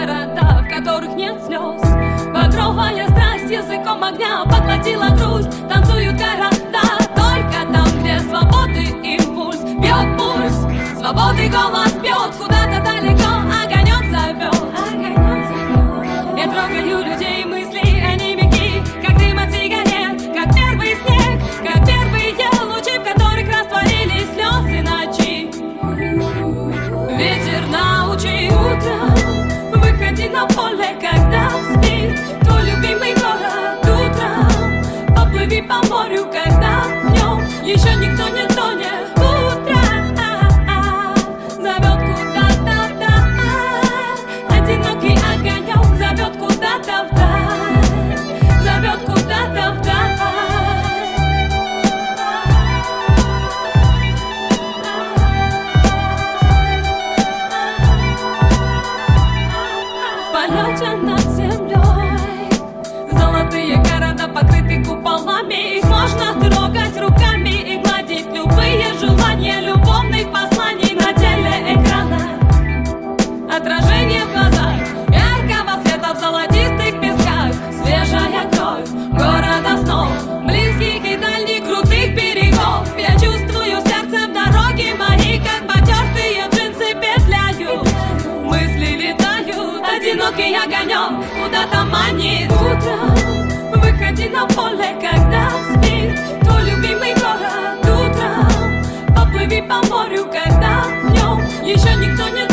города, в которых нет слез. Багровая страсть языком огня поглотила грусть. Танцуют города только там, где свободы импульс бьет пульс. Свободы голос бьет куда-то далеко, огонек зовет. Я трогаю людей, мысли, они мягки, как дым от сигарет, как первый снег, как первые лучи, в которых растворились слезы ночи. Ветер научи утром, выходи на поле, когда спит твой любимый город утром. Поплыви по морю, когда днем еще никто не тонет. Утро зовет куда-то вдаль, одинокий огонек зовет куда-то вдаль, зовет куда-то вдаль. В полете над землей золотые города покрыты куполами. Их можно трогать руками и гладить любые желания любовных посланий на телеэкранах. Отражение в глазах яркого света в золотистых песках. Свежая кровь города снов, близких и дальних крутых берегов. Я чувствую сердцем дороги мои, как потертые джинсы петляют. Мысли летают, одинокий огонек куда-то манит. Утром выходи на поле, когда спит твой любимый город утром. Поплыви по морю, когда днем еще никто не